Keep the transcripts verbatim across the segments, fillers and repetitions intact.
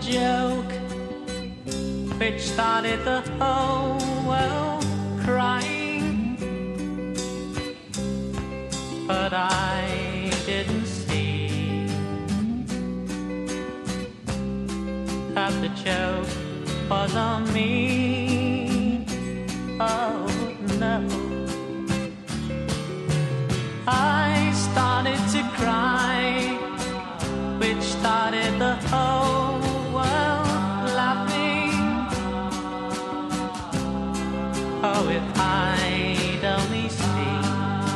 joke which started the whole world crying, but I didn't see that the joke was on me. Oh no, I started to cry, which started the whole world laughing. Oh, if I'd only seen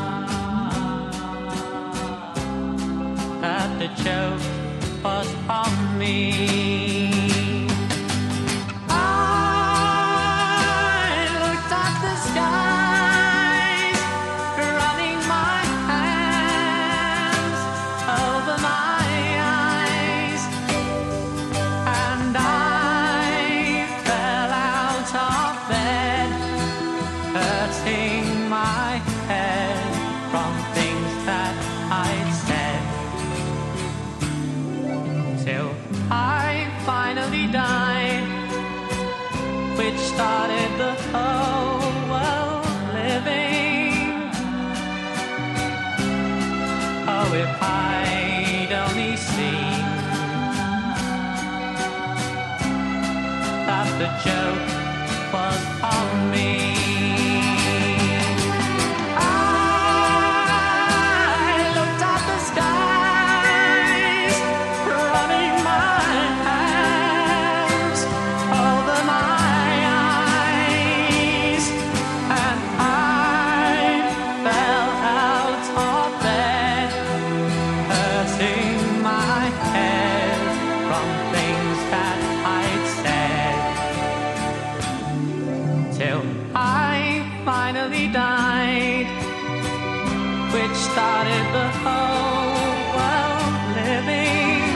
that the joke was on me. Which started the whole world living. Oh, if I'd only seen that the joke was on me. Which started the whole world living.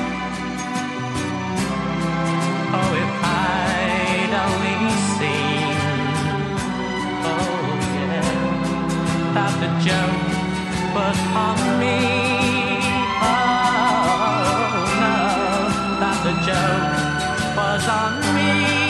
Oh, if I'd only seen, oh yeah, that the joke was on me. Oh no, that the joke was on me.